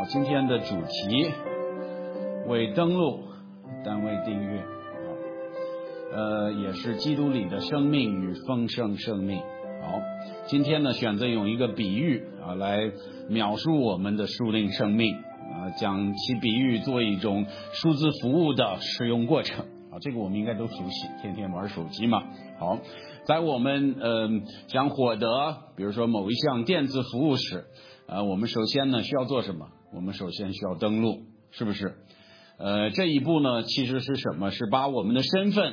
今天的主题为登录单位订阅也是基督里的生命与丰盛生命。好，今天呢选择用一个比喻来描述我们的属灵生命将其比喻做一种数字服务的使用过程这个我们应该都熟悉，天天玩手机嘛。好，在我们想获得比如说某一项电子服务时我们首先呢需要做什么？我们首先需要登录，是不是？这一步呢其实是什么？是把我们的身份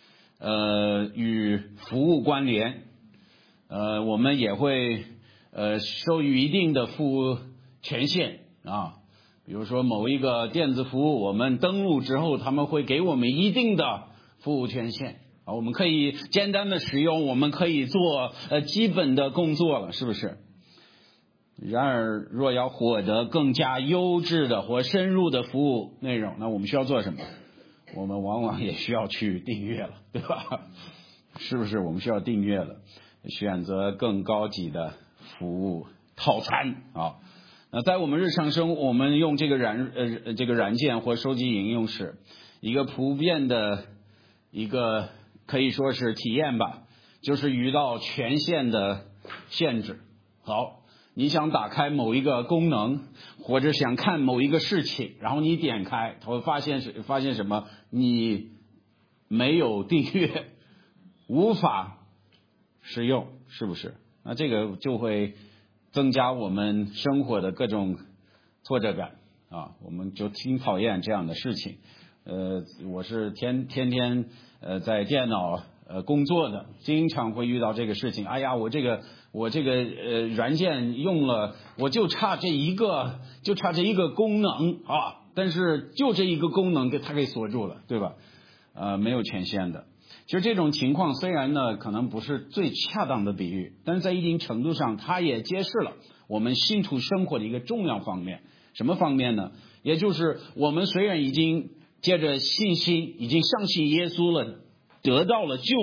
与服务关联。我们也会授予一定的服务权限比如说某一个电子服务，我们登录之后他们会给我们一定的服务权限我们可以简单的使用，我们可以做基本的工作了，是不是？然而若要获得更加优质的或深入的服务内容，那我们需要做什么？我们往往也需要去订阅了，对吧？是不是？我们需要订阅了，选择更高级的服务套餐那在我们日常生活，我们用这个软件或手机应用时，一个普遍的一个可以说是体验吧，就是遇到权限的限制。好，你想打开某一个功能，或者想看某一个事情，然后你点开，他会发现什么？你没有订阅，无法使用，是不是？那这个就会增加我们生活的各种挫折感我们就挺讨厌这样的事情。我是天天在电脑工作的，经常会遇到这个事情。哎呀，我这个软件用了，我就差这一个功能但是就这一个功能它给锁住了，对吧？没有权限的。其实这种情况虽然呢可能不是最恰当的比喻，但是在一定程度上它也揭示了我们信徒生活的一个重要方面。什么方面呢？也就是我们虽然已经借着信心已经相信耶稣了，得到了救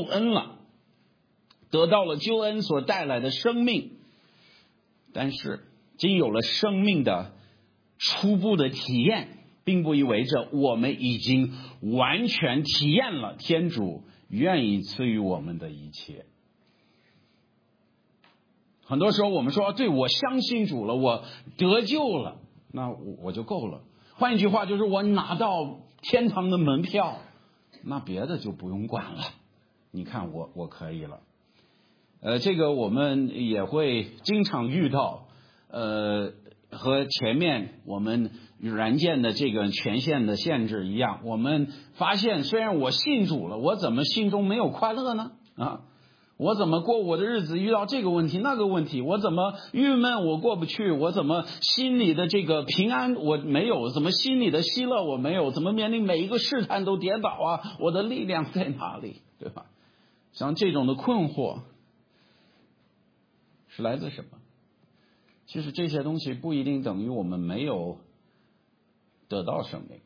恩所带来的生命，但是经有了生命的初步的体验，并不意味着我们已经完全体验了天主愿意赐予我们的一切。很多时候我们说对，我相信主了，我得救了，那我就够了。换一句话就是我拿到天堂的门票，那别的就不用管了，你看我可以了。这个我们也会经常遇到和前面我们软件的这个权限的限制一样，我们发现虽然我信主了，我怎么心中没有快乐呢？我怎么过我的日子遇到这个问题那个问题，我怎么郁闷我过不去，我怎么心里的这个平安我没有，怎么心里的喜乐我没有，怎么面临每一个试探都跌倒我的力量在哪里，对吧？像这种的困惑是来自什么？其实这些东西不一定等于我们没有得到生命，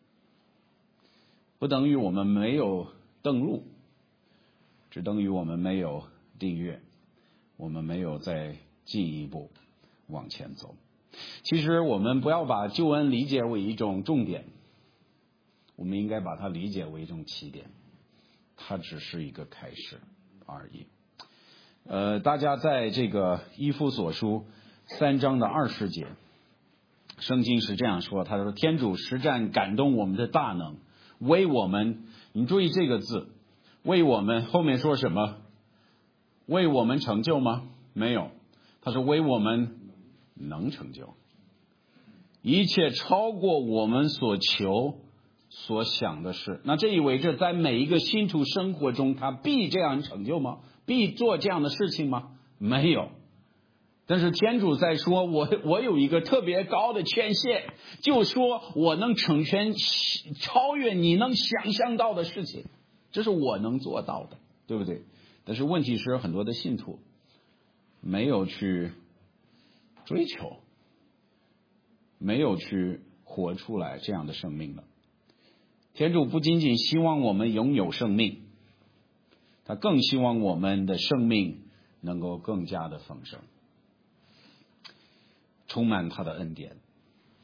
不等于我们没有登录，只等于我们没有订阅，我们没有再进一步往前走。其实我们不要把救恩理解为一种重点，我们应该把它理解为一种起点，它只是一个开始而已。大家在这个以弗所书3章的20节，圣经是这样说，他说天主实战感动我们的大能，为我们，你注意这个字，为我们，后面说什么？为我们成就吗？没有，他说为我们能成就，一切超过我们所求所想的事。那这意味着在每一个信徒生活中，他必这样成就吗？必做这样的事情吗？没有。但是天主在说我有一个特别高的权限，就说我能成全超越你能想象到的事情，这是我能做到的，对不对？但是问题是很多的信徒没有去追求，没有去活出来这样的生命了。天主不仅仅希望我们拥有生命，他更希望我们的生命能够更加的丰盛，充满他的恩典。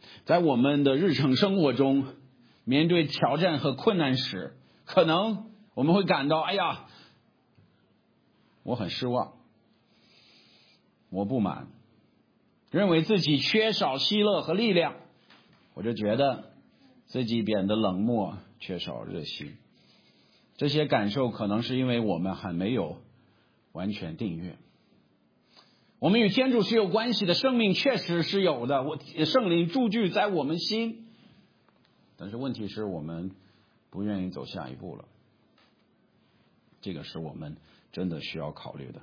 在我们的日常生活中，面对挑战和困难时，可能我们会感到，哎呀，我很失望，我不满，认为自己缺少喜乐和力量，我就觉得自己变得冷漠，缺少热心。这些感受可能是因为我们还没有完全订阅。我们与天主是有关系的，生命确实是有的，圣灵住居在我们心，但是问题是我们不愿意走下一步了，这个是我们真的需要考虑的。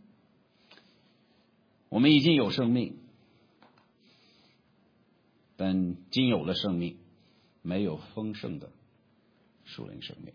我们已经有生命，但仅有了生命，没有丰盛的属灵生命。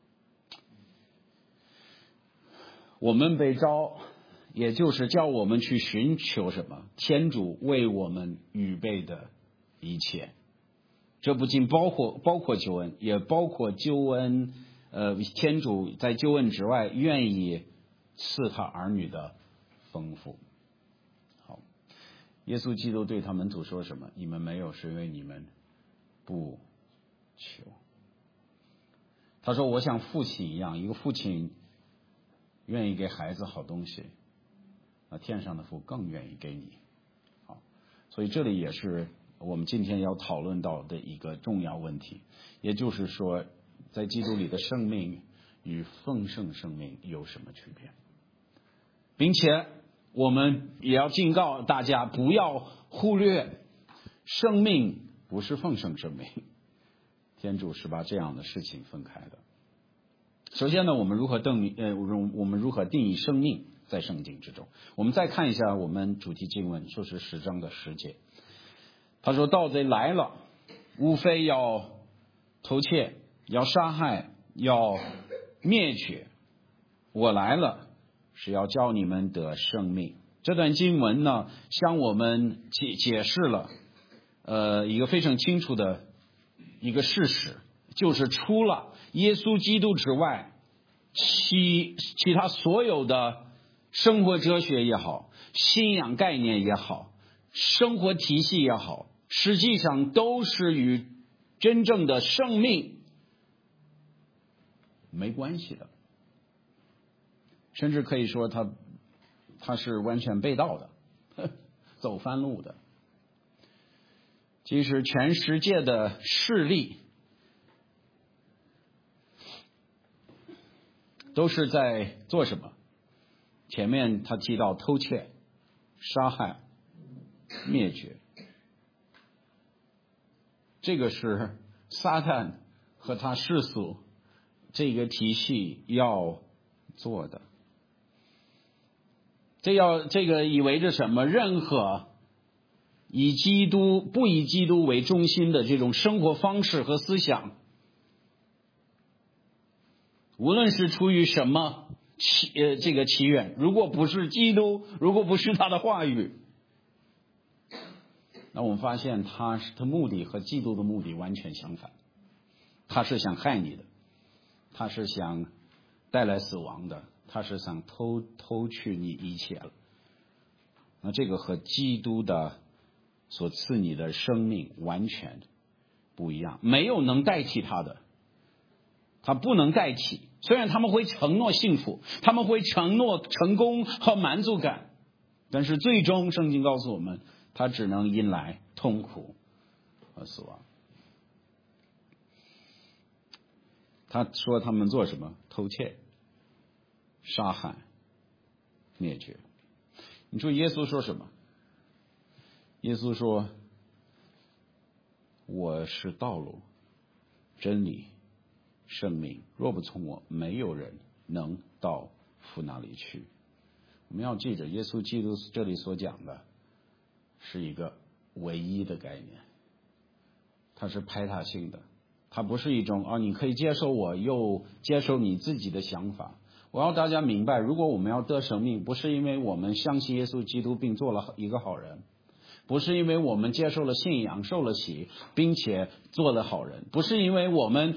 我们被召，也就是叫我们去寻求什么？天主为我们预备的一切。这不仅包括救恩，也包括救恩。天主在救恩之外，愿意赐他儿女的丰富。好，耶稣基督对他门徒说什么？你们没有，是因为你们不求。他说：“我像父亲一样，一个父亲愿意给孩子好东西，那天上的父更愿意给你。”好，所以这里也是我们今天要讨论到的一个重要问题，也就是说，在基督里的生命与丰盛生命有什么区别？并且我们也要警告大家，不要忽略生命不是丰盛生命，天主是把这样的事情分开的。首先呢，我们如何定义生命在圣经之中？我们再看一下我们主题经文，就是10章的10节。他说：“盗贼来了，无非要偷窃，要杀害，要灭绝。我来了，是要叫你们得生命。”这段经文呢，向我们解释了一个非常清楚的一个事实，就是除了耶稣基督之外，其他所有的生活哲学也好，信仰概念也好，生活体系也好，实际上都是与真正的生命没关系的，甚至可以说它是完全背道的，走翻路的。其实全世界的势力都是在做什么？前面他提到偷窃、杀害、灭绝，这个是撒旦和他世俗这个体系要做的。这个意味着什么？任何不以基督为中心的这种生活方式和思想，无论是出于什么这个祈愿，如果不是基督，如果不是他的话语，那我们发现他目的和基督的目的完全相反。他是想害你的，他是想带来死亡的，他是想偷去你一切了。那这个和基督的所赐你的生命完全不一样，没有能代替他的，他不能代替。虽然他们会承诺幸福，他们会承诺成功和满足感，但是最终圣经告诉我们，他只能引来痛苦和死亡。他说他们做什么？偷窃、杀害、灭绝。你说耶稣说什么？耶稣说：“我是道路、真理、生命，若不从我，没有人能到父那里去。”我们要记着，耶稣基督这里所讲的是一个唯一的概念，它是排他性的，它不是一种你可以接受我，又接受你自己的想法。我要大家明白，如果我们要得生命，不是因为我们相信耶稣基督并做了一个好人，不是因为我们接受了信仰、受了洗，并且做了好人，不是因为我们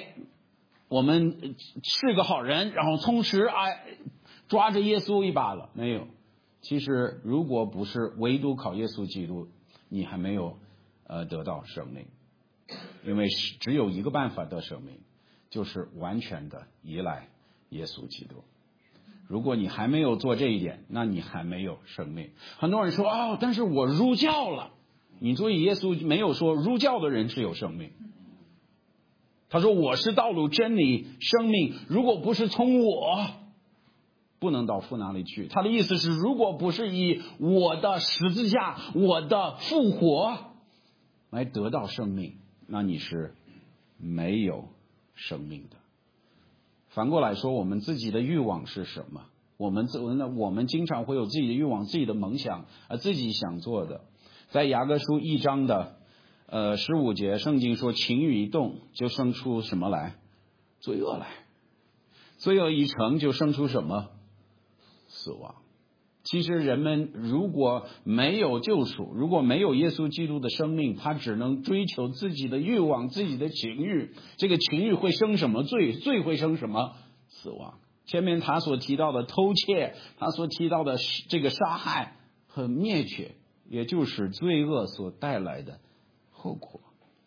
是个好人，然后同时抓着耶稣一把了，没有。其实如果不是唯独靠耶稣基督，你还没有得到生命，因为只有一个办法得生命，就是完全的依赖耶稣基督。如果你还没有做这一点，那你还没有生命。很多人说但是我入教了，你注意耶稣没有说入教的人是有生命，他说我是道路真理生命，如果不是从我，不能到父那里去。他的意思是，如果不是以我的十字架我的复活来得到生命，那你是没有生命的。反过来说，我们自己的欲望是什么？我们经常会有自己的欲望，自己的梦想，自己想做的。在雅各书1章的15节，圣经说情欲一动就生出什么来？罪恶来。罪恶一成就生出什么？死亡。其实人们如果没有救赎，如果没有耶稣基督的生命，他只能追求自己的欲望，自己的情欲。这个情欲会生什么罪？罪会生什么？死亡。前面他所提到的偷窃，他所提到的这个杀害和灭绝，也就是罪恶所带来的后果。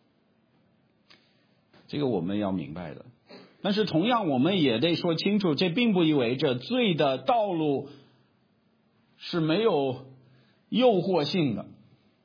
这个我们要明白的。但是同样我们也得说清楚，这并不意味着罪的道路是没有诱惑性的。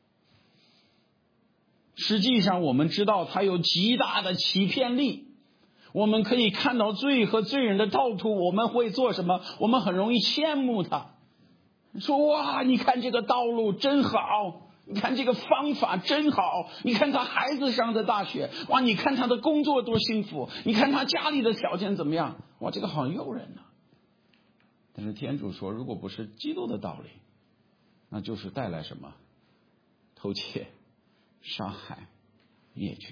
实际上我们知道它有极大的欺骗力。我们可以看到罪和罪人的道途，我们会做什么？我们很容易羡慕他，说哇，你看这个道路真好，你看这个方法真好，你看他孩子上的大学，哇，你看他的工作多幸福，你看他家里的条件怎么样，哇，这个好诱人啊。但是天主说，如果不是基督的道理，那就是带来什么？偷窃、杀害、灭绝。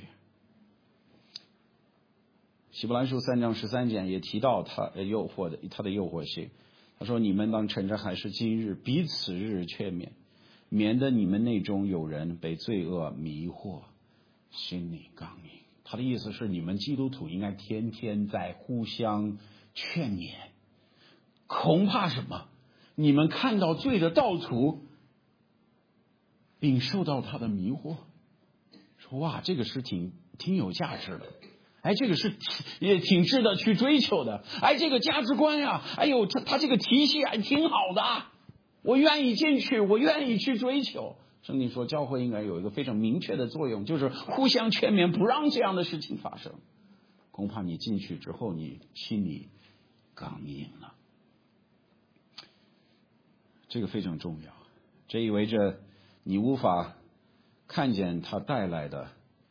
希伯来书3章13节也提到他的诱惑性。他说，你们当趁着还是今日，彼此日劝勉，免得你们内中有人被罪恶迷惑，心里刚硬。他的意思是，你们基督徒应该天天在互相劝勉。恐怕什么？你们看到罪的道途，并受到他的迷惑。说哇，这个是挺有价值的。这个是也挺值得去追求的。这个价值观呀，他这个体系还挺好的，我愿意进去，我愿意去追求。圣经说，教会应该有一个非常明确的作用，就是互相劝勉，不让这样的事情发生。恐怕你进去之后，你心里刚硬了。这个非常重要，这意味着你无法看见它带来的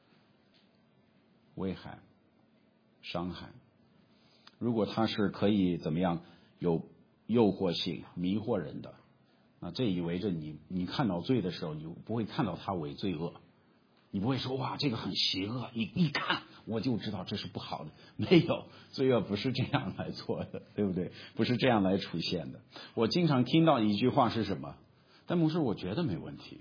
危害、伤害。如果它是可以怎么样有诱惑性、迷惑人的，那这意味着你看到罪的时候，你不会看到它为罪恶，你不会说哇这个很邪恶，你一看我就知道这是不好的。没有，罪恶不是这样来做的，对不对？不是这样来出现的。我经常听到一句话是什么？但牧师，我觉得没问题。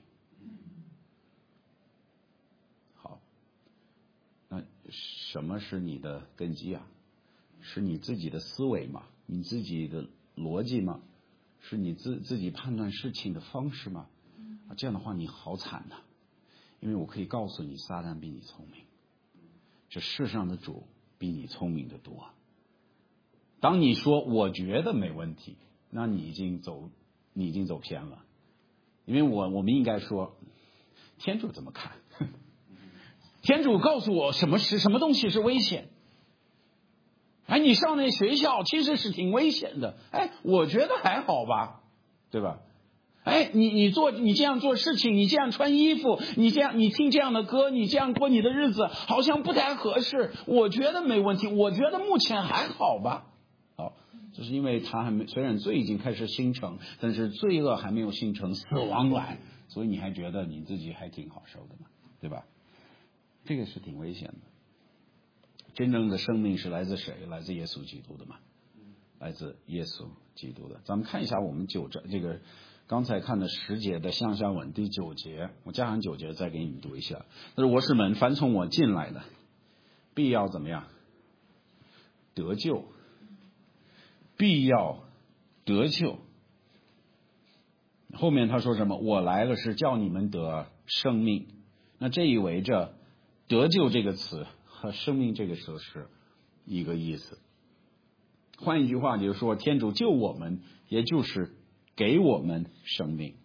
好，那什么是你的根基啊？是你自己的思维吗？你自己的逻辑吗？是你自己判断事情的方式吗？这样的话你好惨呐。因为我可以告诉你，撒旦比你聪明，这世上的主比你聪明的多。当你说我觉得没问题，那你已经走偏了。因为我们应该说，天主怎么看？天主告诉我什么东西是危险。你上那学校其实是挺危险的。我觉得还好吧，对吧？你这样做事情，你这样穿衣服，你听这样的歌，你这样过你的日子，好像不太合适。我觉得没问题，我觉得目前还好吧。好，就是因为他虽然罪已经开始形成，但是罪恶还没有形成死亡来，所以你还觉得你自己还挺好受的嘛，对吧？这个是挺危险的。真正的生命是来自谁？来自耶稣基督的嘛，来自耶稣基督的。咱们看一下我们这个刚才看的10节的向下文第9节，我加上9节再给你们读一下。他说：“我是门，凡从我进来的，必要怎么样？得救，必要得救。”后面他说什么？我来了是叫你们得生命， 那这意味着得救这个词和生命这个词是一个意思。换一句话就是说，天主救我们，也就是给我们生命。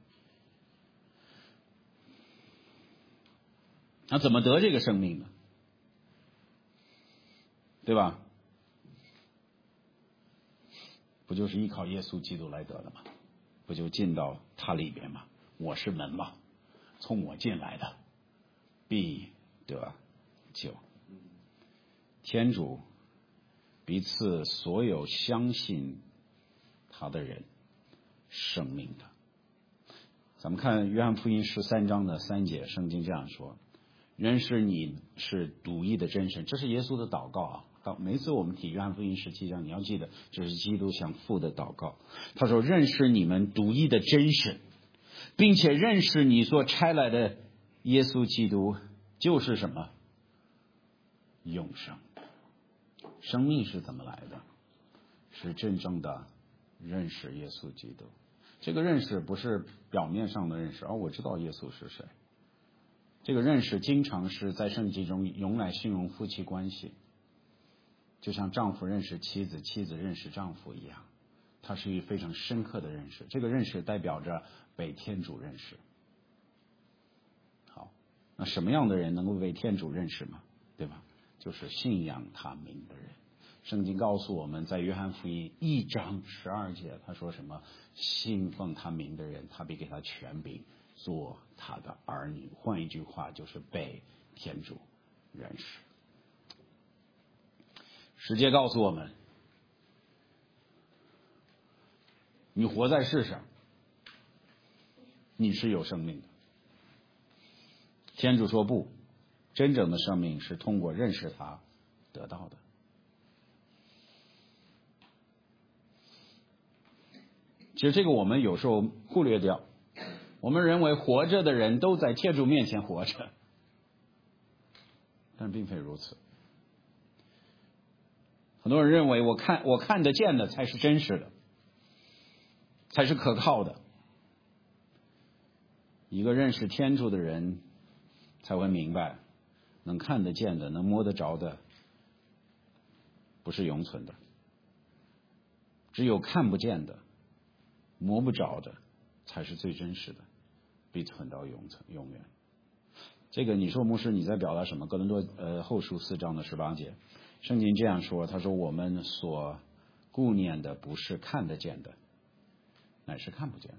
那怎么得这个生命呢？对吧？不就是依靠耶稣基督来得的吗？不就进到他里边吗？我是门嘛，从我进来的必得救。天主必赐所有相信他的人生命的。咱们看约翰福音13章的3节，圣经这样说：认识你是独一的真神。这是耶稣的祷告啊。每次我们提约翰福音17章，你要记得这是基督向父的祷告。他说认识你们独一的真神，并且认识你所差来的耶稣基督就是什么？永生。生命是怎么来的？是真正的认识耶稣基督。这个认识不是表面上的认识，我知道耶稣是谁。这个认识经常是在圣经中用来形容夫妻关系，就像丈夫认识妻子，妻子认识丈夫一样，它是一个非常深刻的认识。这个认识代表着被天主认识。好，那什么样的人能够被天主认识吗？对吧？就是信仰他名的人。圣经告诉我们，在约翰福音1章12节，他说什么？信奉他名的人，他必给他权柄做他的儿女。换一句话，就是被天主认识。世界告诉我们，你活在世上，你是有生命的。天主说不，真正的生命是通过认识他得到的。其实这个我们有时候忽略掉，我们认为活着的人都在天主面前活着，但并非如此。很多人认为我看得见的才是真实的，才是可靠的。一个认识天主的人才会明白，能看得见的，能摸得着的，不是永存的。只有看不见的，摸不着的，才是最真实的，必存到永远。这个你说牧师你在表达什么？哥林多后书4章的18节，圣经这样说，他说我们所顾念的不是看得见的，乃是看不见的。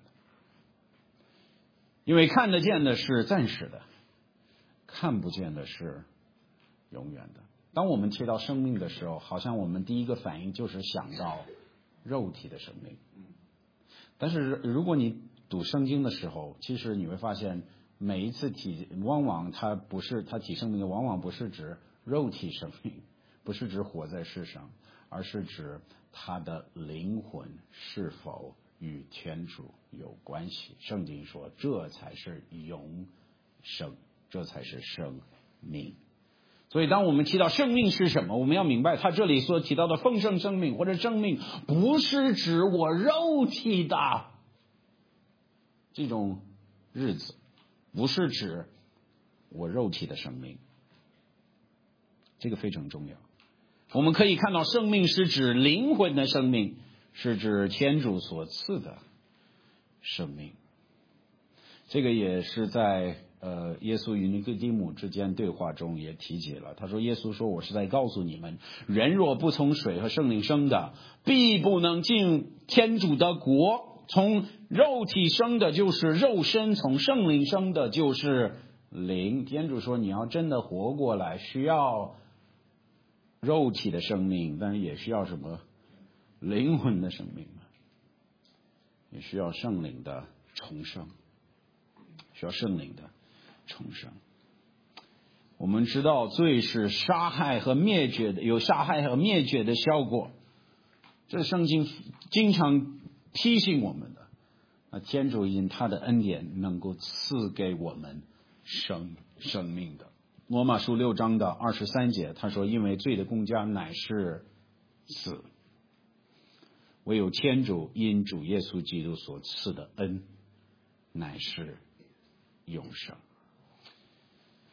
因为看得见的是暂时的，看不见的是永远的。当我们提到生命的时候，好像我们第一个反应就是想到肉体的生命。但是如果你读圣经的时候，其实你会发现每一次往往它提生命的往往不是指肉体生命，不是指活在世上，而是指他的灵魂是否与天主有关系。圣经说这才是永生，这才是生命。所以当我们提到生命是什么，我们要明白他这里所提到的丰盛生命或者生命，不是指我肉体的这种日子，不是指我肉体的生命，这个非常重要。我们可以看到生命是指灵魂的生命，是指天主所赐的生命。这个也是在耶稣与尼哥底母之间对话中也提及了。他说耶稣说我是在告诉你们，人若不从水和圣灵生的，必不能进天主的国。从肉体生的就是肉身，从圣灵生的就是灵。天主说你要真的活过来，需要肉体的生命，但是也需要什么？灵魂的生命，也需要圣灵的重生，需要圣灵的重生。我们知道罪是杀害和灭绝的，有杀害和灭绝的效果，这是圣经经常提醒我们的。那天主因他的恩典能够赐给我们生命的。罗马书6章的23节，他说因为罪的工价乃是死，唯有天主因主耶稣基督所赐的恩乃是永生。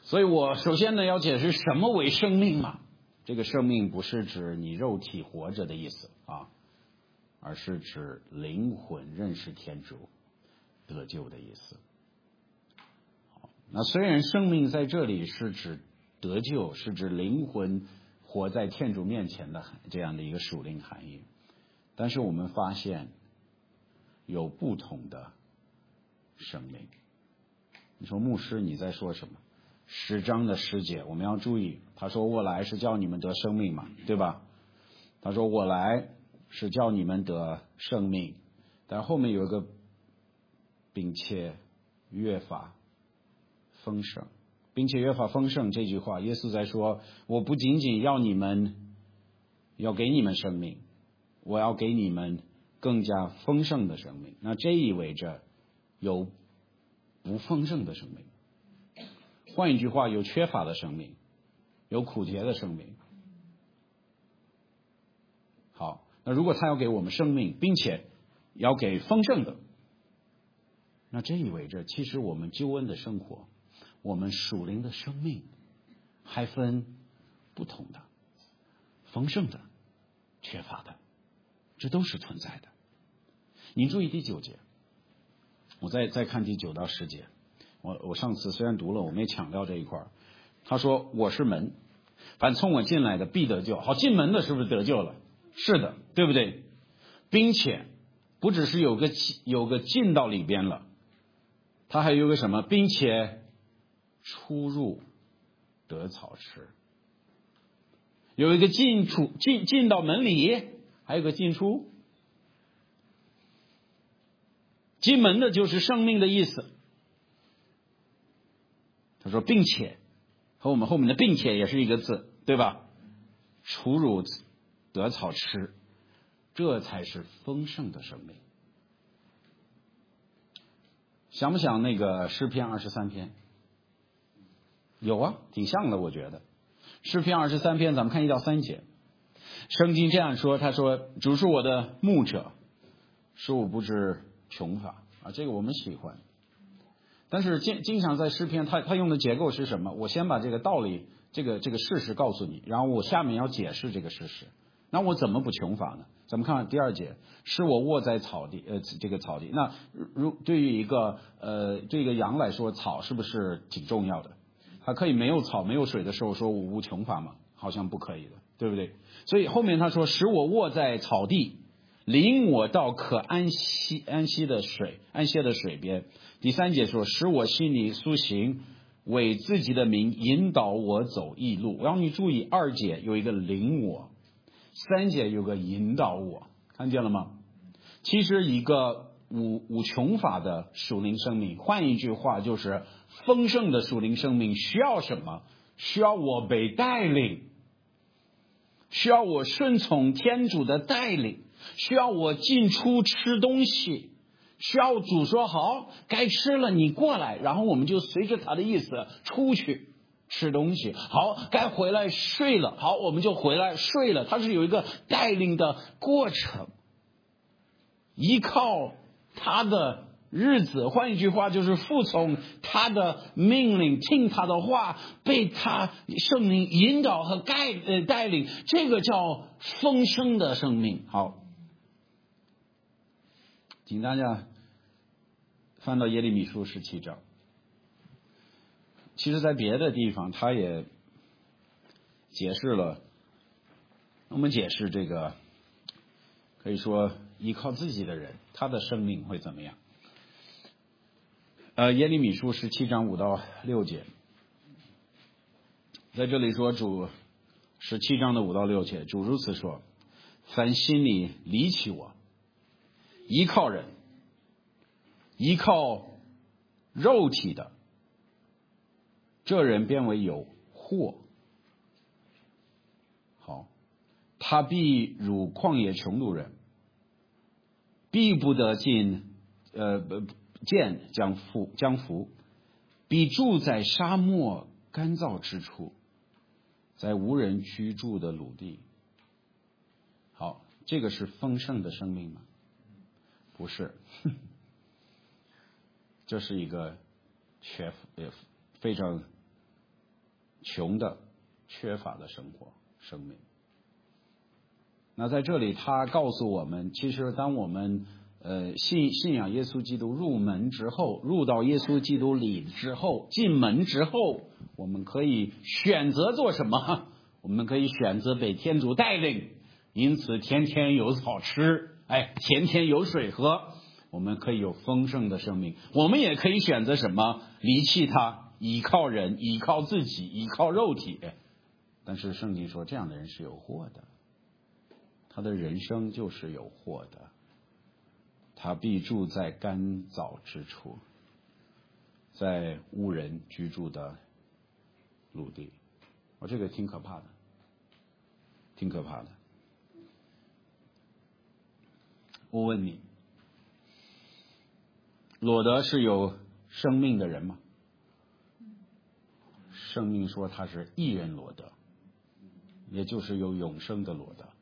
所以我首先呢要解释什么为生命嘛。这个生命不是指你肉体活着的意思啊，而是指灵魂认识天主得救的意思。那虽然生命在这里是指得救，是指灵魂活在天主面前的这样的一个属灵含义，但是我们发现有不同的生命。你说牧师你在说什么？10章的10节我们要注意，他说我来是叫你们得生命嘛，对吧？他说我来是叫你们得生命，但后面有一个并且越发丰盛，并且越发丰盛这句话，耶稣在说我不仅仅要给你们生命，我要给你们更加丰盛的生命。那这意味着有不丰盛的生命，换一句话，有缺乏的生命，有苦拮的生命。好，那如果他要给我们生命，并且要给丰盛的，那这意味着其实我们救恩的生活，我们属灵的生命还分不同的，丰盛的、缺乏的，这都是存在的。你注意第9节，我再看第9到10节。我上次虽然读了，我没强调这一块。他说我是门，凡从我进来的必得救。好，进门的是不是得救了？是的，对不对？并且不只是有个进到里边了，他还有个什么？并且出入得草吃。有一个进到门里，还有个进出。进门的就是生命的意思。他说并且和我们后面的并且也是一个字，对吧？出入得草吃，这才是丰盛的生命。想不想那个诗篇23篇？有啊，挺像的，我觉得。诗篇23篇咱们看1到3节，圣经这样说，他说主是我的牧者，使我不致穷乏啊，这个我们喜欢。但是经常在诗篇他用的结构是什么？我先把这个道理这个事实告诉你，然后我下面要解释这个事实。那我怎么不穷乏呢？咱们看第2节，使我卧在草地，这个草地。那对于一个羊来说，草是不是挺重要的？它可以没有草没有水的时候说我无穷乏吗？好像不可以的，对不对？所以后面他说使我卧在草地，领我到可安歇的水边。第3节说使我心里苏醒，为自己的名引导我走义路。让你注意2节有一个领我，3节有个引导我，看见了吗？其实一个无穷乏的属灵生命，换一句话就是丰盛的属灵生命需要什么？需要我被带领，需要我顺从天主的带领，需要我进出吃东西，需要主说好该吃了你过来，然后我们就随着他的意思出去吃东西。好，该回来睡了，好，我们就回来睡了。它是有一个带领的过程，依靠他的日子，换一句话就是服从他的命令，听他的话，被他圣灵引导和带领，这个叫丰盛的生命。好，请大家翻到耶利米书17章。其实在别的地方他也解释了，我们解释这个可以说依靠自己的人他的生命会怎么样。耶利米书17章5到6节，在这里说主17章的5到6节，主如此说：凡心里离弃我，依靠人，依靠肉体的，这人变为有祸。好，他必如旷野穷路人，必不得见江福，必住在沙漠干燥之处，在无人居住的鲁地。好，这个是丰盛的生命吗？不是，这是一个非常穷的、缺乏的生命。那在这里他告诉我们，其实当我们信仰耶稣基督入门之后，入到耶稣基督里之后，进门之后，我们可以选择做什么？我们可以选择被天主带领，因此天天有草吃，天天有水喝，我们可以有丰盛的生命。我们也可以选择什么？离弃他，依靠人，依靠自己，依靠肉体。但是圣经说这样的人是有祸的，他的人生就是有祸的，他必住在干燥之处，在无人居住的陆地。这个挺可怕的，挺可怕的。我问你，罗德是有生命的人吗？圣命说他是义人罗德，也就是有永生的罗德。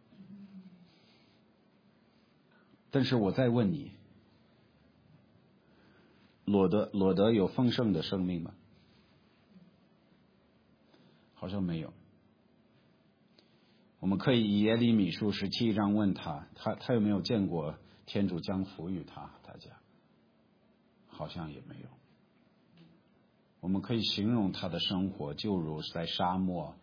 但是我再问你，罗德有丰盛的生命吗？好像没有。我们可以以耶利米书17章问他有没有见过天主将福与他家？好像也没有。我们可以形容他的生活就如在沙漠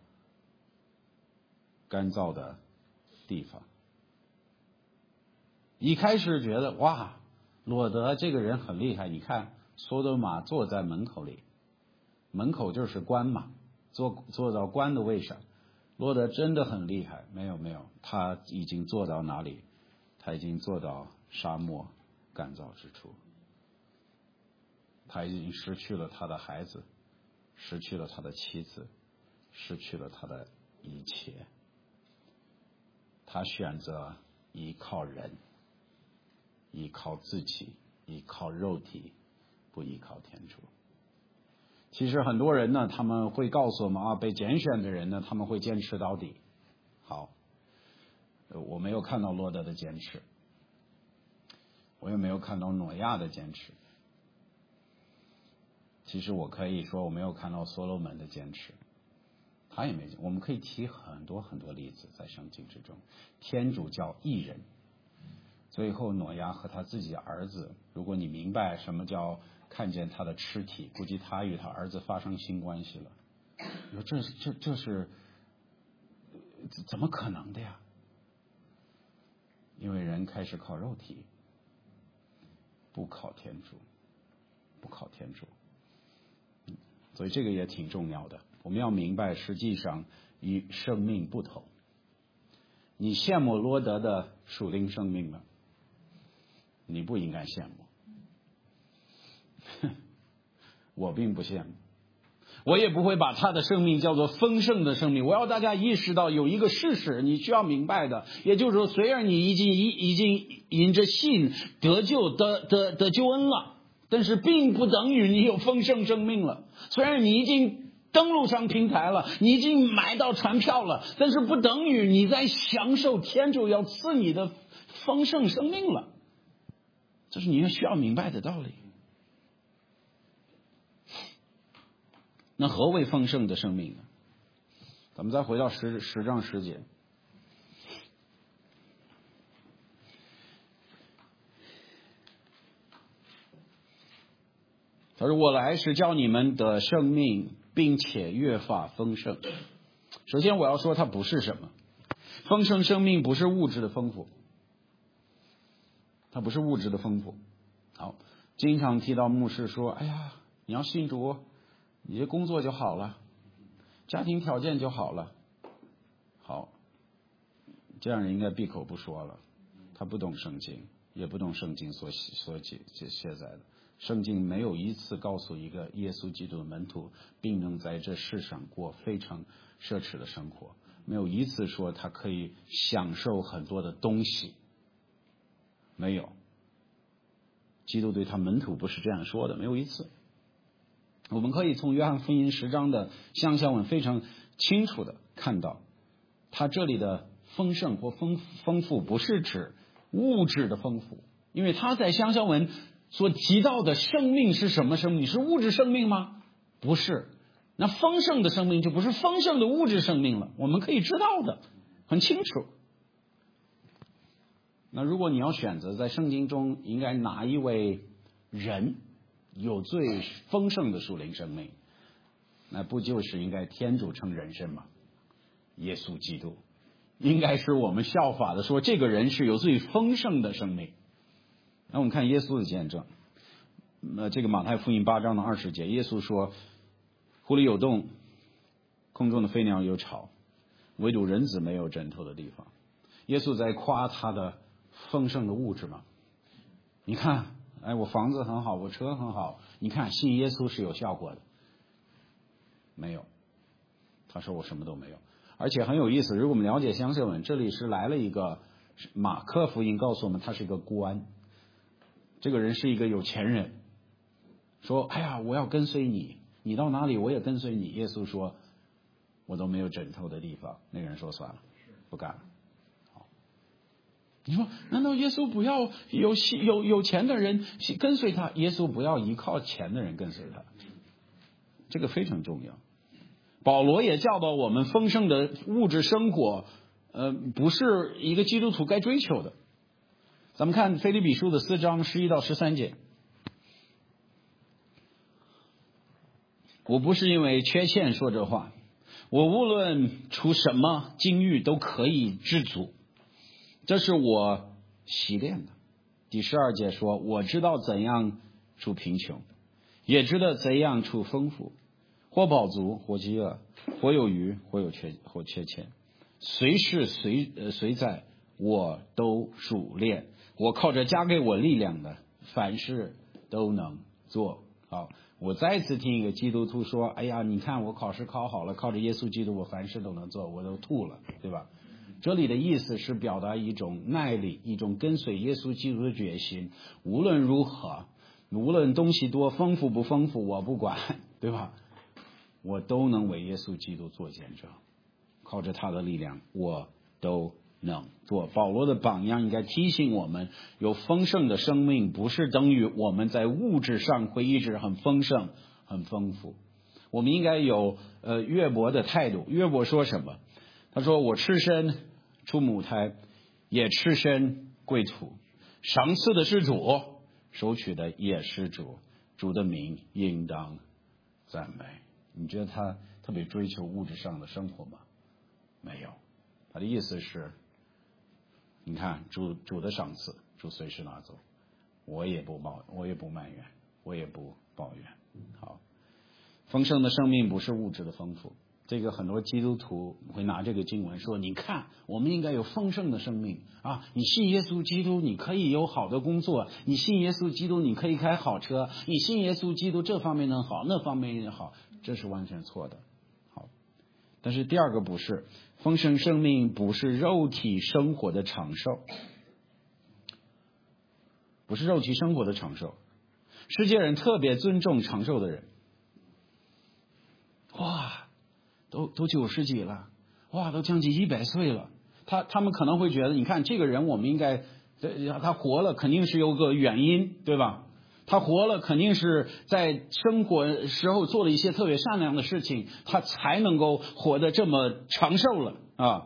干燥的地方。一开始觉得哇，罗德这个人很厉害，你看索多玛坐在门口里，门口就是官嘛，坐到官的位上。罗德真的很厉害，没有，他已经做到哪里？他已经做到沙漠干燥之处。他已经失去了他的孩子，失去了他的妻子，失去了他的一切。他选择依靠人，依靠自己，依靠肉体，不依靠天主。其实很多人呢，他们会告诉我们被拣选的人呢，他们会坚持到底。好，我没有看到罗德的坚持，我也没有看到挪亚的坚持。其实我可以说我没有看到所罗门的坚持，他也没。我们可以提很多很多例子在圣经之中。天主叫义人，最后挪亚和他自己的儿子，如果你明白什么叫看见他的尸体，估计他与他儿子发生性关系了。你说这是怎么可能的呀？因为人开始靠肉体，不靠天主，不靠天主。所以这个也挺重要的，我们要明白，实际上与生命不同。你羡慕罗德的属灵生命吗？你不应该羡慕。我并不羡慕，我也不会把他的生命叫做丰盛的生命。我要大家意识到有一个事实，你需要明白的，也就是说，虽然你已经因着信得救得救恩了，但是并不等于你有丰盛生命了。虽然你已经登录上平台了，你已经买到船票了，但是不等于你在享受天主要赐你的丰盛生命了。这是你需要明白的道理。那何为丰盛的生命呢？咱们再回到10章10节。他说：“我来是叫你们得生命，并且越发丰盛。”首先我要说它不是什么丰盛生命，不是物质的丰富，它不是物质的丰富。好，经常提到牧师说：“哎呀，你要信主，你这工作就好了，家庭条件就好了。”好，这样人应该闭口不说了。他不懂圣经，也不懂圣经所写在的。圣经没有一次告诉一个耶稣基督的门徒并能在这世上过非常奢侈的生活，没有一次说他可以享受很多的东西，没有。基督对他门徒不是这样说的，没有一次。我们可以从约翰福音10章的乡下文非常清楚的看到，他这里的丰盛或丰富不是指物质的丰富，因为他在乡下文所提到的生命是什么生命？是物质生命吗？不是， 那丰盛的生命就不是丰盛的物质生命了，我们可以知道的很清楚。那如果你要选择在圣经中应该哪一位人有最丰盛的属灵生命，那不就是应该天主称人身吗？耶稣基督应该是我们效法的，说这个人是有最丰盛的生命。那我们看耶稣的见证，这个马太福音8章的20节，耶稣说，湖里有洞，空中的飞鸟有巢，唯独人子没有枕头的地方。耶稣在夸他的丰盛的物质嘛？你看，哎，我房子很好，我车很好，你看信耶稣是有效果的。没有，他说我什么都没有。而且很有意思，如果我们了解相信文，这里是来了一个马可福音告诉我们他是一个官，这个人是一个有钱人，说哎呀我要跟随你，你到哪里我也跟随你。耶稣说我都没有枕头的地方。那个人说算了，不干了。你说难道耶稣不要有钱的人跟随他？耶稣不要依靠钱的人跟随他，这个非常重要。保罗也教导我们，丰盛的物质生活不是一个基督徒该追求的。咱们看腓立比书的4章11到13节，我不是因为缺欠说这话，我无论出什么境遇都可以知足，这是我习练的。第12节说，我知道怎样处贫穷，也知道怎样处丰富，或饱足，或饥饿，或有余，或缺欠，随时随在，我都熟练。我靠着加给我力量的，凡事都能做。好，我再次听一个基督徒说，哎呀，你看我考试考好了，靠着耶稣基督我凡事都能做，我都吐了，对吧？这里的意思是表达一种耐力，一种跟随耶稣基督的决心。无论如何，无论东西多丰富不丰富我不管，对吧？我都能为耶稣基督做见证，靠着他的力量我都能做。保罗的榜样应该提醒我们，有丰盛的生命不是等于我们在物质上会一直很丰盛很丰富。我们应该有约伯的态度。约伯说什么？他说我赤身出母胎，也赤身归土，赏赐的是主，收取的也是主，主的名应当赞美。你觉得他特别追求物质上的生活吗？没有。他的意思是，你看主的赏赐，主随时拿走，我也不埋怨，我也不抱怨。好，丰盛的生命不是物质的丰富。这个很多基督徒会拿这个经文说，你看我们应该有丰盛的生命啊！你信耶稣基督你可以有好的工作，你信耶稣基督你可以开好车，你信耶稣基督这方面能好，那方面也好，这是完全错的。好，但是第二个不是，丰盛生命不是肉体生活的长寿，不是肉体生活的长寿。世界人特别尊重长寿的人，哇，都90几了，哇，都将近100岁了。他们可能会觉得，你看这个人，我们应该，他活了肯定是有个原因，对吧？他活了肯定是在生活时候做了一些特别善良的事情，他才能够活得这么长寿了啊。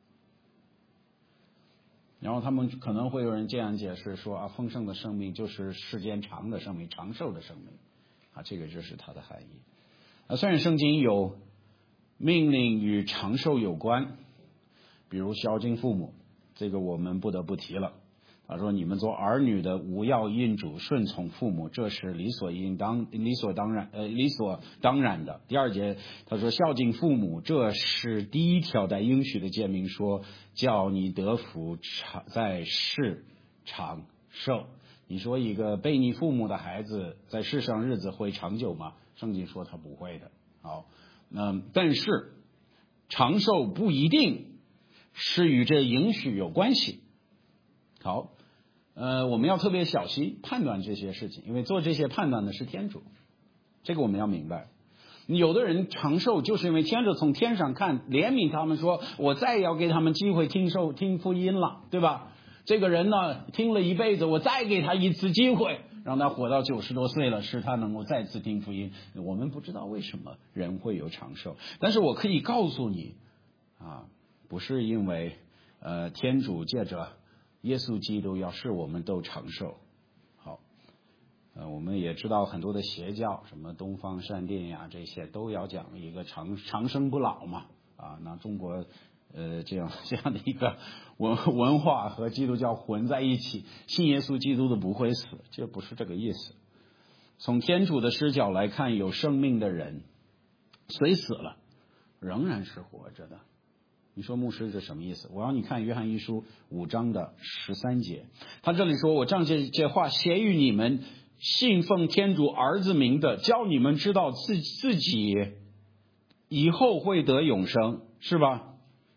然后他们可能会有人这样解释说啊，丰盛的生命就是时间长的生命，长寿的生命啊，这个就是它的含义啊。虽然圣经有命令与长寿有关，比如孝敬父母，这个我们不得不提了。他说你们做儿女的务要因主顺从父母，这是理所当然的。第2节他说孝敬父母，这是第一条带应许的诫命，说叫你得福在世长寿。你说一个背逆父母的孩子在世上日子会长久吗？圣经说他不会的。好，但是长寿不一定是与这应许有关系。好，我们要特别小心判断这些事情，因为做这些判断的是天主，这个我们要明白。有的人长寿就是因为天主从天上看怜悯他们，说我再也要给他们机会听福音了，对吧？这个人呢听了一辈子，我再给他一次机会， 让他活到90多岁了，使他能够再次听福音。我们不知道为什么人会有长寿，但是我可以告诉你啊，不是因为天主借着耶稣基督要使我们都长寿。好，我们也知道很多的邪教，什么东方善电呀，这些都要讲一个长生不老嘛。啊，那中国这样的一个文化和基督教混在一起，信耶稣基督的不会死，这不是这个意思。从天主的视角来看，有生命的人虽死了仍然是活着的。你说牧师这什么意思？我让你看约翰一书5章的13节，他这里说，我将这话写与你们信奉天主儿子名的，叫你们知道自己以后会得永生，是吧？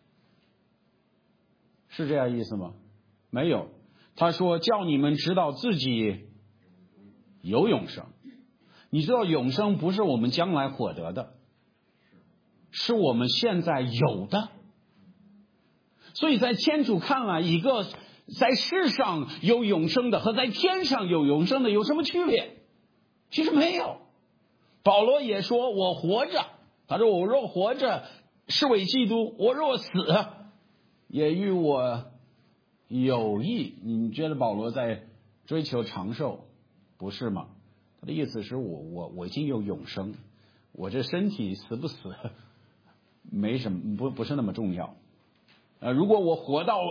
是这样意思吗？没有，他说叫你们知道自己有永生。你知道永生不是我们将来获得的，是我们现在有的。所以在天主看来，一个在世上有永生的和在天上有永生的有什么区别？其实没有。保罗也说，我活着，他说我若活着是为基督，我若死也与我有益。你觉得保罗在追求长寿，不是吗？他的意思是我已经有永生，我这身体死不死没什么，不是那么重要。如果我活到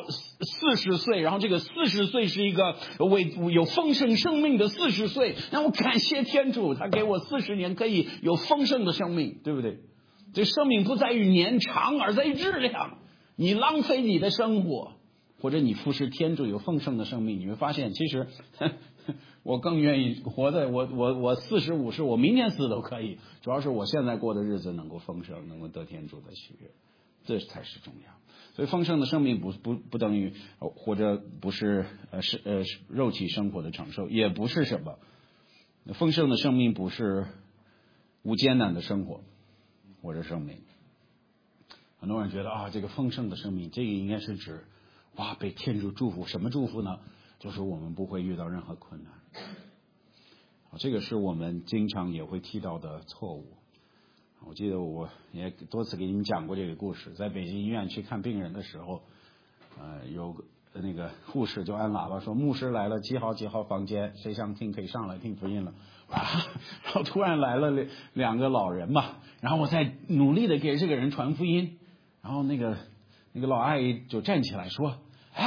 40岁，然后这个40岁是一个有丰盛生命的40岁，那我感谢天主，他给我40年可以有丰盛的生命，对不对？这生命不在于年长，而在于质量。你浪费你的生活，或者你服侍天主有丰盛的生命，你会发现，其实我更愿意活在我40、50，我明天死都可以。主要是我现在过的日子能够丰盛，能够得天主的喜悦，这才是重要。所以丰盛的生命不等于或者不是肉体生活的长寿，也不是什么丰盛的生命不是无艰难的生活或者生命。很多人觉得这个丰盛的生命，这个应该是指被天主祝福。什么祝福呢？就是我们不会遇到任何困难。这个是我们经常也会提到的错误。我记得我也多次给你们讲过这个故事，在北京医院去看病人的时候，有那个护士就按喇叭说，牧师来了，几号几号房间，谁想听可以上来听福音了。然后突然来了2个老人嘛，然后我在努力的给这个人传福音，然后那个老阿姨就站起来说，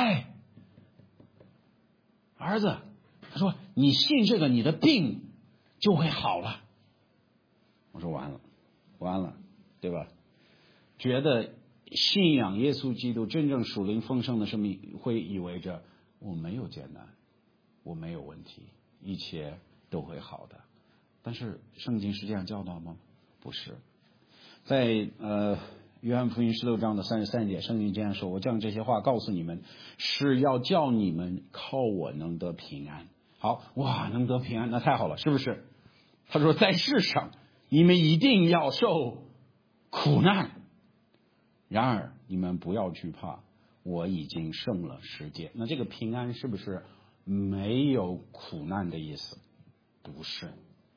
儿子，他说你信这个，你的病就会好了。我说完了，对吧？觉得信仰耶稣基督真正属灵丰盛的生命，会意味着我没有艰难，我没有问题，一切都会好的。但是圣经是这样教导吗？不是。在约翰福音16章的33节，圣经这样说，我将这些话告诉你们，是要叫你们靠我能得平安。好，能得平安，那太好了，是不是？他说在世上你们一定要受苦难，然而你们不要惧怕，我已经胜了世界。那这个平安是不是没有苦难的意思？不是，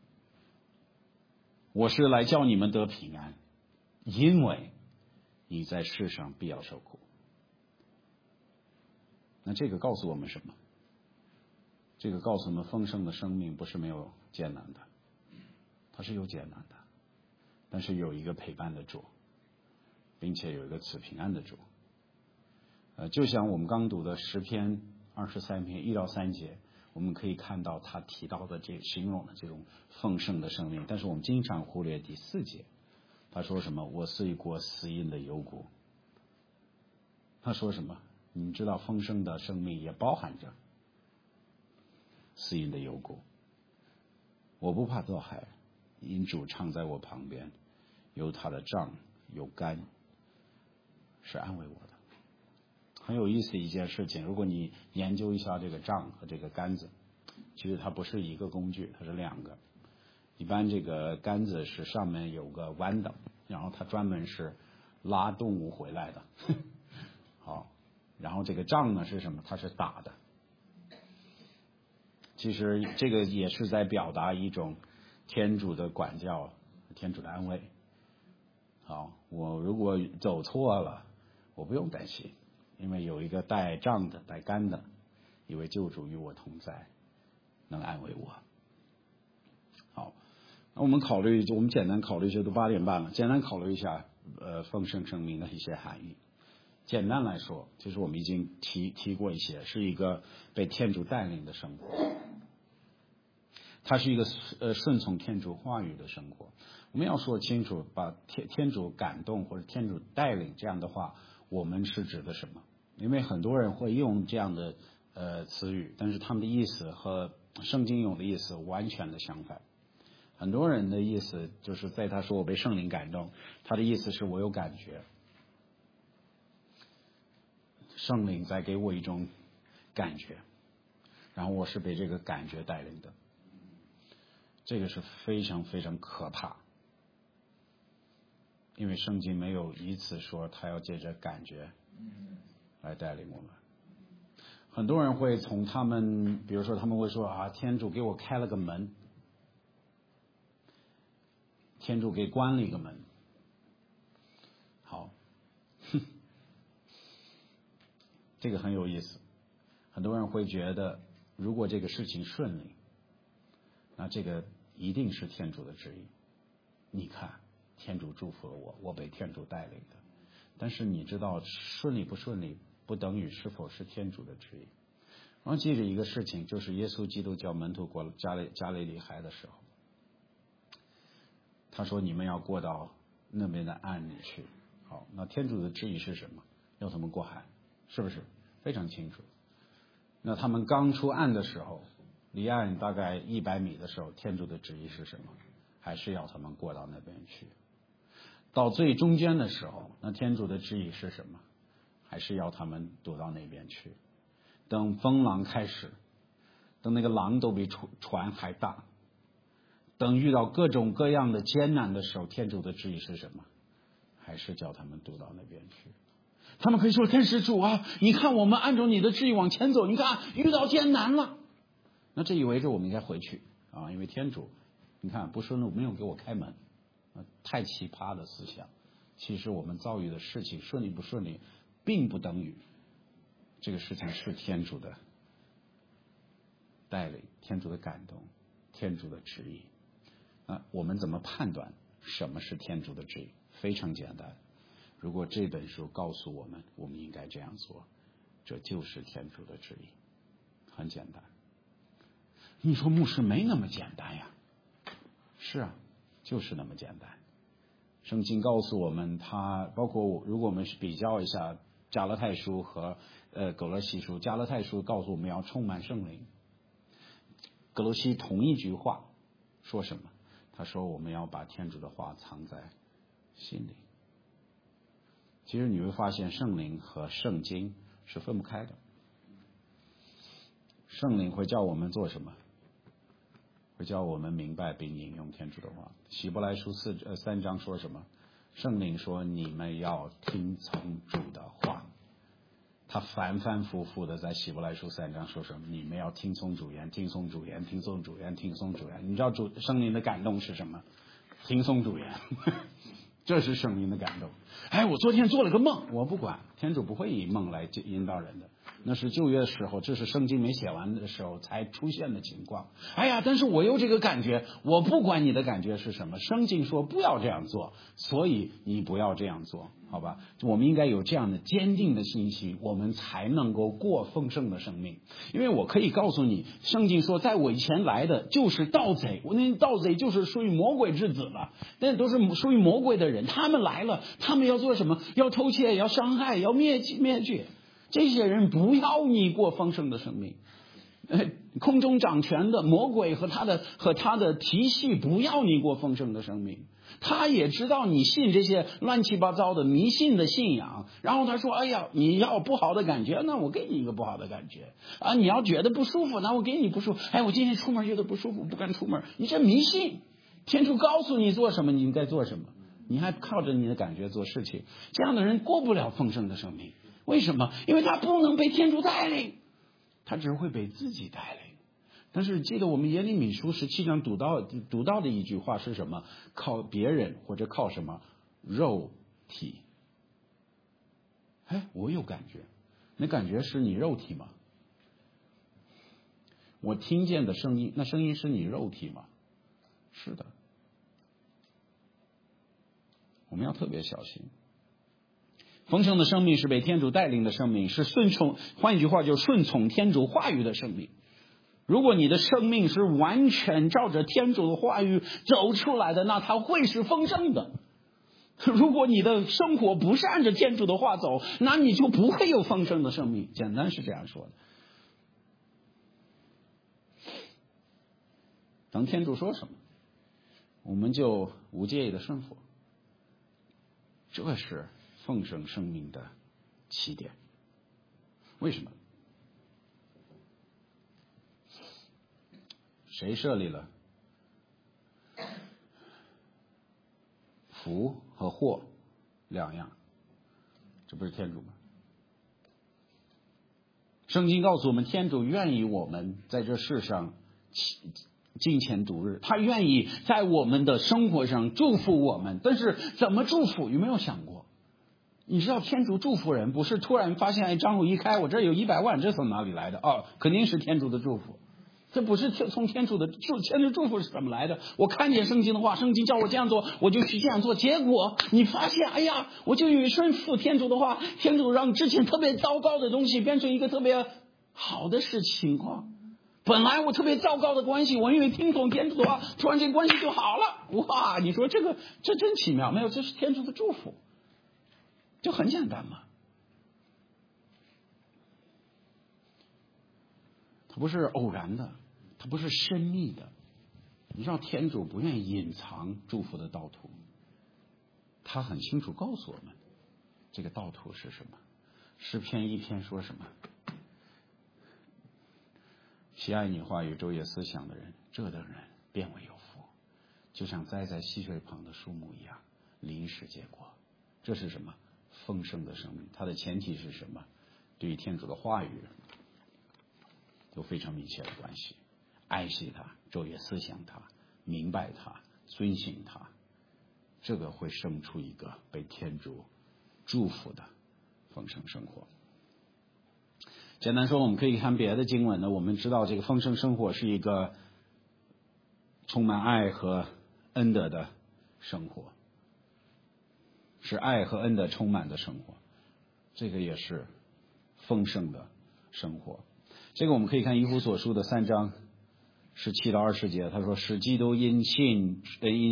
我是来叫你们得平安，因为你在世上必要受苦。那这个告诉我们什么？这个告诉我们丰盛的生命不是没有艰难的，它是有艰难的，但是有一个陪伴的主，并且有一个赐平安的主。就像我们刚读的诗篇23篇1到3节，我们可以看到他提到的形容的这种丰盛的生命，但是我们经常忽略第4节，他说什么？我是一国死荫的幽谷。他说什么？你们知道丰盛的生命也包含着死荫的幽谷。我不怕遭害，因主常在我旁边，有他的杖有竿，是安慰我的。很有意思一件事情，如果你研究一下这个杖和这个杆子，其实它不是一个工具，它是2个。一般这个杆子是上面有个弯的，然后它专门是拉动物回来的。好，然后这个杖呢是什么？它是打的。 其实这个也是在表达一种天主的管教，天主的安慰。好，我如果走错了，我不用担心，因为有一个带杖的、带杆的一位救主与我同在，能安慰我。好，那我们简单考虑一下，都8点半了，简单考虑一下丰盛生命的一些含义。简单来说，其实我们已经提过一些，是一个被天主带领的生活，它是一个顺从天主话语的生活。我们要说清楚，把天主感动或者天主带领这样的话，我们是指的什么？因为很多人会用这样的词语，但是他们的意思和圣经用的意思完全的相反。很多人的意思就是在他说我被圣灵感动，他的意思是我有感觉，圣灵在给我一种感觉，然后我是被这个感觉带领的。这个是非常非常可怕，因为圣经没有一次说他要借着感觉来带领我们。很多人会从他们，比如说他们会说啊，天主给我开了个门，天主给关了一个门。好，这个很有意思。很多人会觉得，如果这个事情顺利，那这个一定是天主的旨意。你看，天主祝福了我，我被天主带领的。但是你知道，顺利不顺利不等于是否是天主的旨意。然后记着一个事情，就是耶稣基督叫门徒过加利利海的时候，他说你们要过到那边的岸里去。好，那天主的旨意是什么？要他们过海，是不是非常清楚？那他们刚出岸的时候，离岸大概100米的时候，天主的旨意是什么？还是要他们过到那边去。到最中间的时候，那天主的旨意是什么？还是要他们躲到那边去。等风浪开始，等那个浪都比船还大，等遇到各种各样的艰难的时候，天主的旨意是什么？还是叫他们躲到那边去。他们可以说，天使主啊，你看我们按照你的旨意往前走，你看遇到艰难了，那这意味着我们应该回去啊，因为天主你看不顺路，没有给我开门，太奇葩的思想。其实我们遭遇的事情顺利不顺利，并不等于这个事情是天主的带领、天主的感动、天主的旨意。我们怎么判断什么是天主的旨意？非常简单，如果这本书告诉我们，我们应该这样做，这就是天主的旨意，很简单。你说牧师没那么简单呀？是啊，就是那么简单。圣经告诉我们，它包括如果我们比较一下加拉太书和葛罗西书，加拉太书告诉我们要充满圣灵，葛罗西同一句话说什么？他说我们要把天主的话藏在心里。其实你会发现圣灵和圣经是分不开的。圣灵会叫我们做什么？会叫我们明白并引用天主的话。希伯来书3章说什么？圣灵说你们要听从主的话。他反反复复的在希伯来书3章说什么？你们要听从主言，听从主言，听从主言，听从主言。你知道圣灵的感动是什么？听从主言。这是圣灵的感动。我昨天做了个梦，我不管，天主不会以梦来引导人的，那是旧约的时候，这是圣经没写完的时候才出现的情况。但是我有这个感觉，我不管你的感觉是什么，圣经说不要这样做，所以你不要这样做，好吧？我们应该有这样的坚定的信心，我们才能够过丰盛的生命。因为我可以告诉你，圣经说在我以前来的就是盗贼，我那盗贼就是属于魔鬼之子了，那都是属于魔鬼的人，他们来了，他们要做什么？要偷窃，要伤害，要灭绝。这些人不要你过丰盛的生命。空中掌权的魔鬼和他的体系不要你过丰盛的生命。他也知道你信这些乱七八糟的迷信的信仰，然后他说你要不好的感觉，那我给你一个不好的感觉啊！你要觉得不舒服，那我给你不舒服。我今天出门觉得不舒服，不敢出门。你这迷信，天主告诉你做什么你应该做什么，你还靠着你的感觉做事情，这样的人过不了丰盛的生命。为什么？因为他不能被天主带领，他只会被自己带领。 但是记得我们耶利米书17章读到的一句话是什么？靠别人或者靠什么肉体？哎，我有感觉，那感觉是你肉体吗？我听见的声音，那声音是你肉体吗？是的，我们要特别小心。丰盛的生命是被天主带领的生命，是顺从，换一句话就是顺从天主话语的生命。如果你的生命是完全照着天主的话语走出来的，那它会是丰盛的。如果你的生活不是按着天主的话走，那你就不会有丰盛的生命。简单是这样说的。等天主说什么，我们就无介意的顺服。这是丰盛生命的起点。为什么？谁设立了福和祸两样？这不是天主吗？圣经告诉我们，天主愿意我们在这世上金钱度日，他愿意在我们的生活上祝福我们。但是怎么祝福？有没有想过？你知道天主祝福人不是突然发现，哎，账户一开，我这有100万，这从哪里来的？哦，肯定是天主的祝福。这不是从天主的祝福是怎么来的？我看见圣经的话，圣经叫我这样做，我就去这样做。结果你发现，哎呀，我就以顺服天主的话，天主让之前特别糟糕的东西变成一个特别好的情况。本来我特别糟糕的关系，我因为听从天主的话，突然间关系就好了。哇，你说这真奇妙，没有？这是天主的祝福，就很简单嘛。它不是偶然的，它不是神秘的。你知道天主不愿意隐藏祝福的道途，他很清楚告诉我们这个道途是什么。诗篇1篇说什么？喜爱你话语，昼夜思想的人，这等人便为有福，就像栽在溪水旁的树木一样，临时结果。这是什么？丰盛的生命。它的前提是什么？对于天主的话语有非常密切的关系，爱惜它，昼夜思想它，明白它，遵行它，这个会生出一个被天主祝福的丰盛生活。简单说，我们可以看别的经文呢，我们知道这个丰盛生活是一个充满爱和恩德的生活，是爱和恩德充满的生活，这个也是丰盛的生活。这个我们可以看以弗所书的3章17到20节，他说使基督因信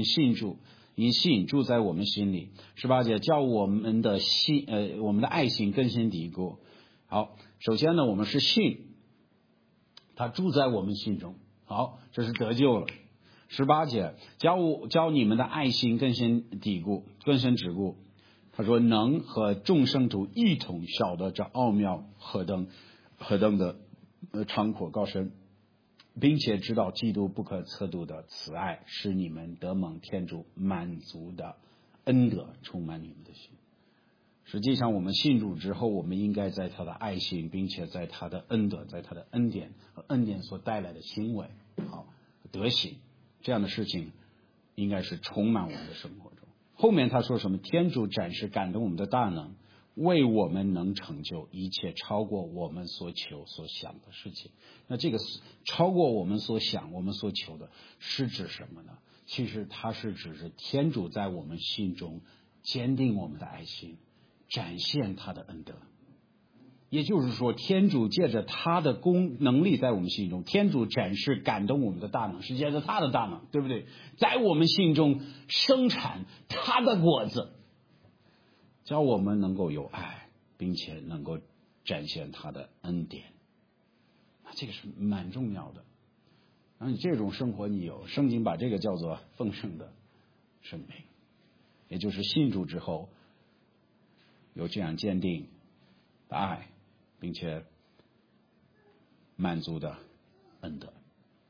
住在我们心里。18节叫我们的爱心更新底固。好，首先呢，我们是信，他住在我们心中。好，这是得救了。18节教你们的爱心更深底固，更深止固。他说能和众圣徒一同晓得这奥妙何等的长阔高深，并且知道基督不可测度的慈爱使你们得蒙天主满足的恩德充满你们的心。实际上我们信主之后，我们应该在他的爱心，并且在他的恩德，在他的恩典和恩典所带来的行为，好德行，这样的事情应该是充满我们的生活中。后面他说什么？天主展示感动我们的大能，为我们能成就一切超过我们所求所想的事情。那这个超过我们所想我们所求的是指什么呢？其实它是指着天主在我们心中坚定我们的爱心，展现他的恩德。也就是说，天主借着他的能力在我们心中，天主展示感动我们的大能，是借着他的大能，对不对？在我们心中生产他的果子，叫我们能够有爱，并且能够展现他的恩典。这个是蛮重要的。然后你这种生活你有，圣经把这个叫做丰盛的生命，也就是信主之后有这样坚定的爱，并且满足的恩德。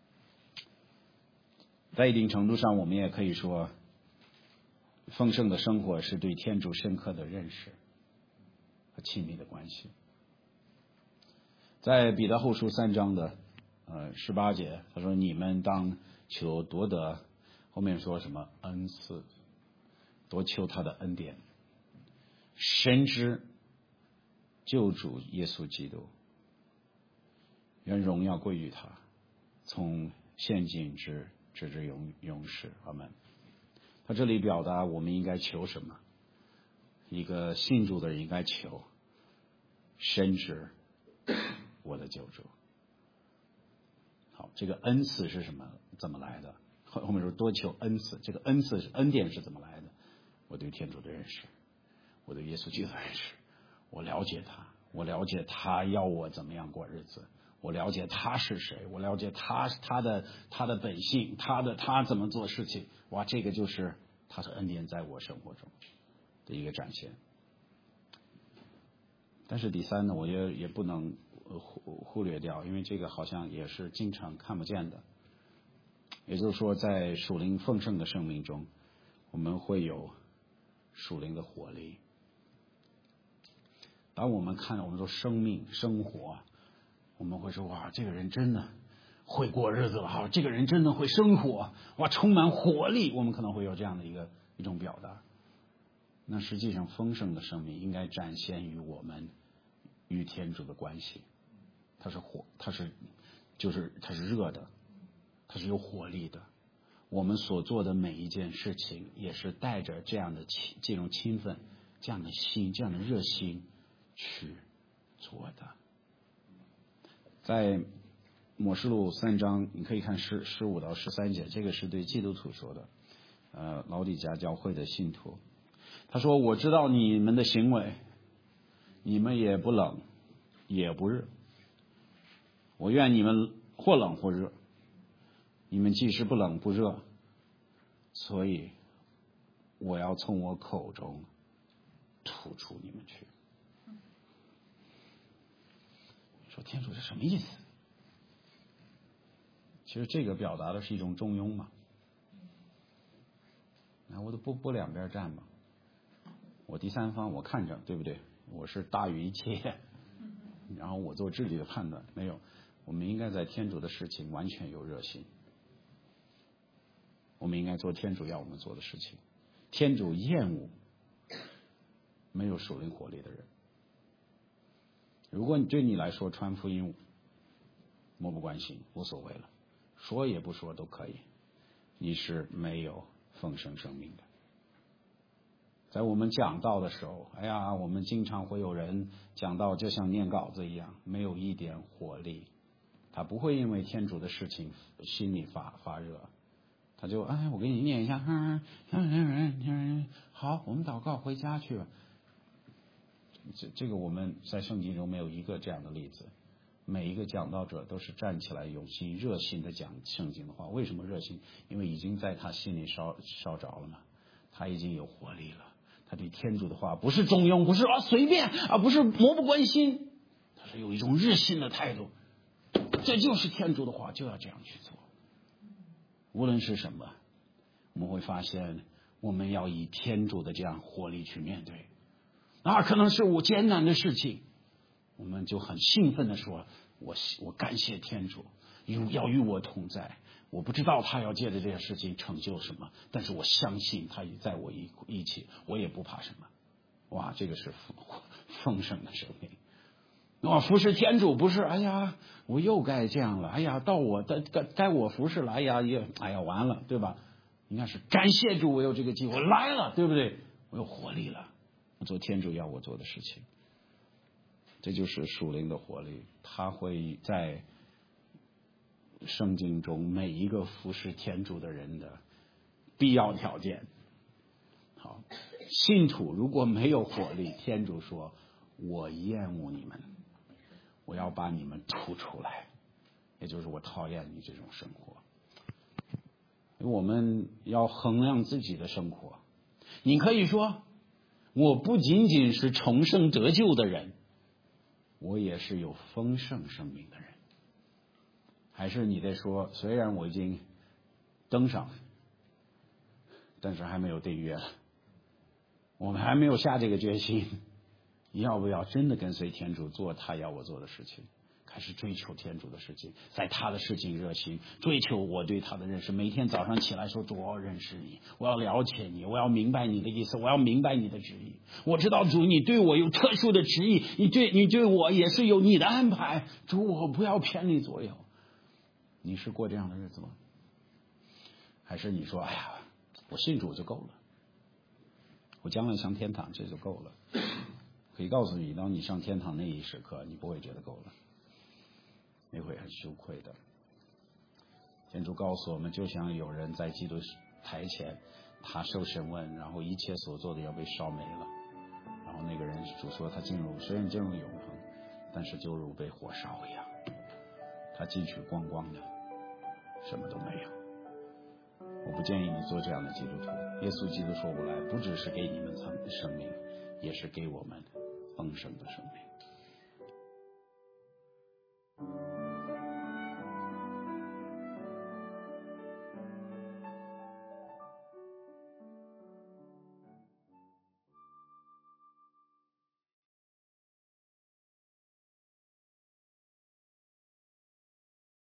在一定程度上，我们也可以说，丰盛的生活是对天主深刻的认识和亲密的关系。在彼得后书3章的 18节，他说你们当求夺得，后面说什么恩赐，多求他的恩典，深知救主耶稣基督，愿荣耀归于他，从现今直至永世。阿们。他这里表达我们应该求什么？一个信主的人应该求深知我的救主。好，这个恩赐是什么？怎么来的？后面说多求恩赐，这个恩赐是恩典是怎么来的？我对天主的认识，我对耶稣基督的认识，我了解他，我了解他要我怎么样过日子，我了解他是谁，我了解他的本性，他怎么做事情。哇，这个就是他的恩典在我生活中的一个展现。但是第三呢，我也不能忽略掉，因为这个好像也是经常看不见的。也就是说，在属灵丰盛的生命中，我们会有属灵的活力。当我们看我们说生命生活，我们会说哇，这个人真的会过日子了哈，这个人真的会生活，哇，充满活力。我们可能会有这样的一种表达。那实际上丰盛的生命应该展现于我们与天主的关系，它是火，它是热的，它是有活力的。我们所做的每一件事情也是带着这种兴奋、这样的心、这样的热心去做的。在默示录3章，你可以看15到13节，这个是对基督徒说的，老底嘉教会的信徒。他说：“我知道你们的行为，你们也不冷，也不热。我愿你们或冷或热。你们既是不冷不热，所以我要从我口中吐出你们去。”说天主是什么意思？其实这个表达的是一种中庸嘛。那我都不两边站嘛。我第三方，我看着，对不对？我是大于一切，然后我做自己的判断。没有，我们应该在天主的事情完全有热心。我们应该做天主要我们做的事情。天主厌恶没有属灵活力的人。如果对你来说传福音漠不关心，无所谓了，说也不说都可以，你是没有丰盛生命的。在我们讲道的时候，我们经常会有人讲道就像念稿子一样，没有一点活力。他不会因为天主的事情心里发热，他就我给你念一下，好，我们祷告回家去吧。这个我们在圣经中没有一个这样的例子。每一个讲道者都是站起来有心热心的讲圣经的话。为什么热心？因为已经在他心里烧着了嘛，他已经有活力了。他对天主的话不是中庸，不是随便，不是漠不关心，他是有一种热心的态度。这就是天主的话，就要这样去做。无论是什么，我们会发现我们要以天主的这样活力去面对。可能是我艰难的事情，我们就很兴奋的说，我感谢天主要与我同在。我不知道他要借着这些事情成就什么，但是我相信他与在我一起，我也不怕什么。哇，这个是丰盛的生命。服侍天主不是我又该这样了，到我该我服侍了，完了，对吧？应该是感谢主，我有这个机会来了，对不对？我有活力了，我做天主要我做的事情。这就是属灵的活力，它会在圣经中每一个服侍天主的人的必要条件。好，信徒如果没有活力，天主说我厌恶你们，我要把你们吐出来，也就是我讨厌你这种生活。我们要衡量自己的生活。你可以说我不仅仅是重生得救的人，我也是有丰盛生命的人。还是你得说，虽然我已经登上，但是还没有订阅了，我们还没有下这个决心，你要不要真的跟随天主做他要我做的事情？ 开始追求天主的事情，在他的事情热情，追求我对他的认识。每天早上起来说，主，我要认识你，我要了解你，我要明白你的意思，我要明白你的旨意。我知道主你对我有特殊的旨意，你对我也是有你的安排。主，我不要偏离左右。你是过这样的日子吗？还是你说，哎呀，我信主就够了，我将来上天堂这就够了？可以告诉你，当你上天堂那一时刻，你不会觉得够了，你会很羞愧的。天主告诉我们，就像有人在基督台前，他受审问，然后一切所做的要被烧没了，然后那个人主说他虽然进入永恒，但是就如被火烧一样，他进去光光的，什么都没有。我不建议你做这样的基督徒。耶稣基督说过来，不只是给你们生命，也是给我们丰盛的生命。